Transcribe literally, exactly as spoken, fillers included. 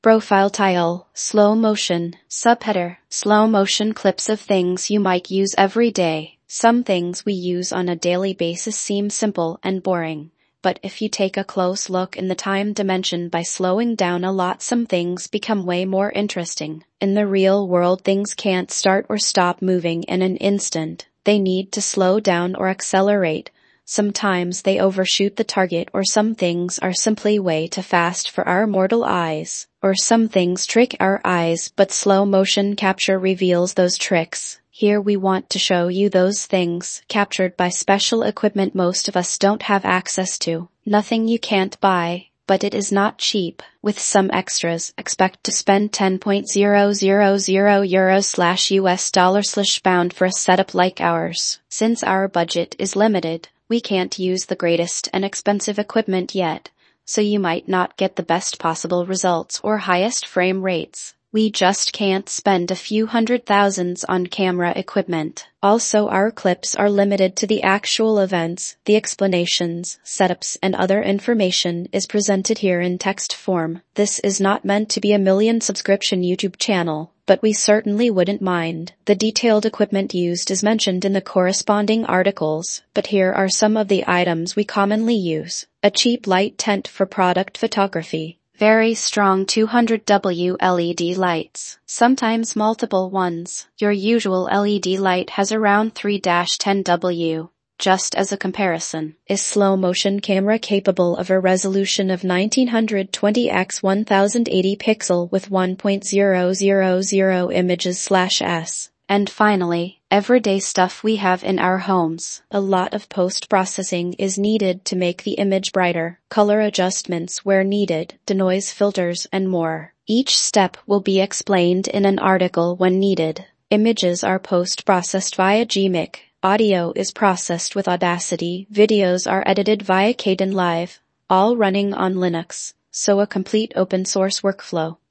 Profile tile, slow motion, subheader, slow motion clips of things you might use every day. Some things we use on a daily basis seem simple and boring, but if you take a close look in the time dimension by slowing down a lot, some things become way more interesting. In the real world, things can't start or stop moving in an instant. They need to slow down or accelerate. Sometimes they overshoot the target, or some things are simply way too fast for our mortal eyes, or some things trick our eyes, but slow motion capture reveals those tricks. Here we want to show you those things captured by special equipment most of us don't have access to. Nothing you can't buy, but it is not cheap. With some extras, expect to spend ten thousand euros slash US dollar slash pound for a setup like ours. Since our budget is limited, we can't use the greatest and expensive equipment yet, so you might not get the best possible results or highest frame rates. We just can't spend a few hundred thousands on camera equipment. Also, our clips are limited to the actual events. The explanations, setups, and other information is presented here in text form. This is not meant to be a million subscription YouTube channel, but we certainly wouldn't mind. The detailed equipment used is mentioned in the corresponding articles, but here are some of the items we commonly use. A cheap light tent for product photography. Very strong two hundred watt L E D lights, sometimes multiple ones. Your usual L E D light has around three to ten watts. Just as a comparison, is slow motion camera capable of a resolution of nineteen twenty by ten eighty pixel with one point zero zero zero images slash s. And finally, everyday stuff we have in our homes. A lot of post-processing is needed to make the image brighter, color adjustments where needed, denoise filters, and more. Each step will be explained in an article when needed. Images are post-processed via Gmic. Audio is processed with Audacity. Videos are edited via Kdenlive, all running on Linux, so a complete open-source workflow.